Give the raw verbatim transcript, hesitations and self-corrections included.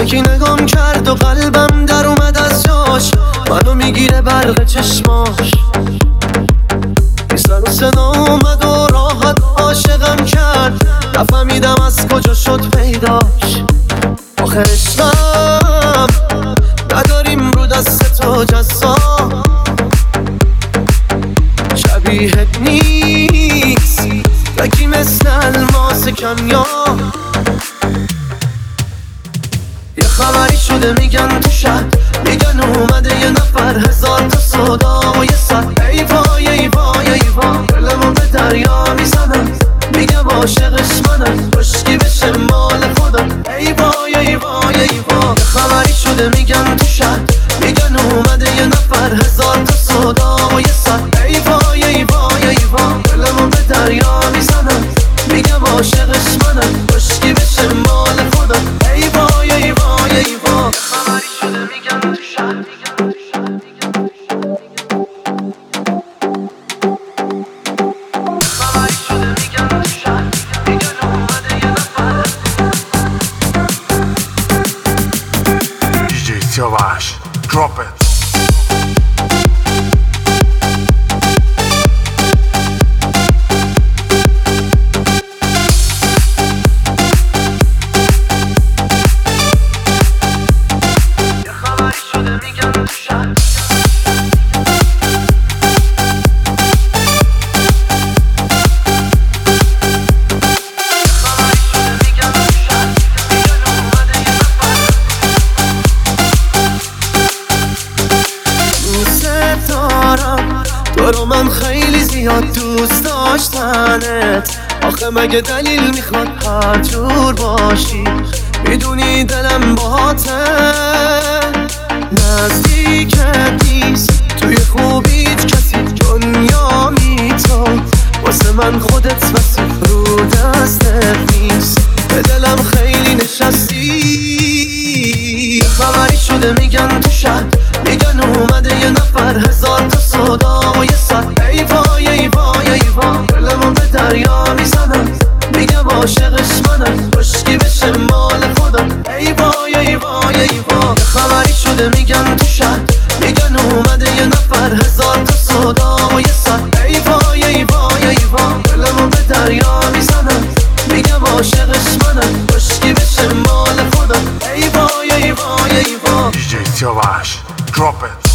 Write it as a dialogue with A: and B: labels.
A: یکی نگام کرد و قلبم در اومد از جاش، منو میگیره برق چشماش. بی سر و صدا اومد و راحت عاشقم کرد، نفهمیدم از کجا شد پیداش. آخه عشقم نداریم رو دست تو جزا، شبیهت نیست یکی مثل الماس کمیا. یه خبری شده میگن تو شهر، میگن اومده یه نفر، هزار تا صدا و یه سر. ای وای ای وای ای وای، دلمو به دریا میزنم، میگم عاشقش منم، بشکی بشه مال خودم. ای وای ای وای ای وای، یه خبری شده میگن تو شهر، میگن اومده یه نفر، هزار تا صدا و یه سر. ای وای ای وای ای وای، دلمو به دریا میزنم، میگم عاشقش منم، بشکی بشه مال خودم. ای وای ای وای ای وای، خبری شده میگن تو شهر. خبری شده میگن تو شهر، میگن اومده یه نفر.
B: دی جی سیاوش drop it.
A: تو رو من خیلی زیاد دوست داشتنت، آخه مگه دلیل میخواد هر جور باشی؟ میدونی دلم باهاته، نزدیکت نیست توی خوبیت کسی، دنیا میتاد واسه من خودت واسه رو دستت نیست. به دلم خیلی نشستی، خبری شده میگن تو شهر، میگن اومده یه نفر، هزار تا صدا و یه سر. ای وای ای وای ای وای، دلمو به دریا میزنم، میگم عاشقش منم، بشکی بشه مال خودم. ای وای ای وای ای وای، خبری شده میگن تو شهر، میگن اومده یه نفر، هزار تا صدا و یه سر. ای وای ای وای ای وای، دلمو به دریا میزنم، میگم عاشقش منم، بشکی بشه مال خودم. ای وای ای وای ای وای،
B: دی جی سیاوش drop it.